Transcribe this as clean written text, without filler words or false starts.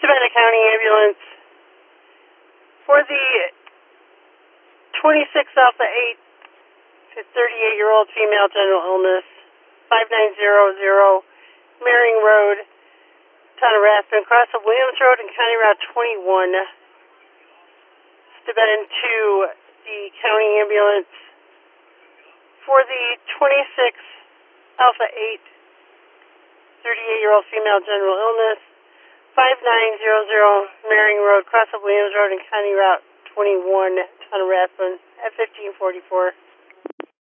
Savannah County Ambulance for the 26 Alpha 8 to 38-year-old female, general illness, 5900 Maring Road, Town of Rathbun, cross of Williams Road and County Route 21. Step into the county ambulance for the 26 Alpha 8, 38-year-old female, general illness, 5900 Maring Road, cross of Williams Road and County Route 21, Town of Rathbun, at 1544.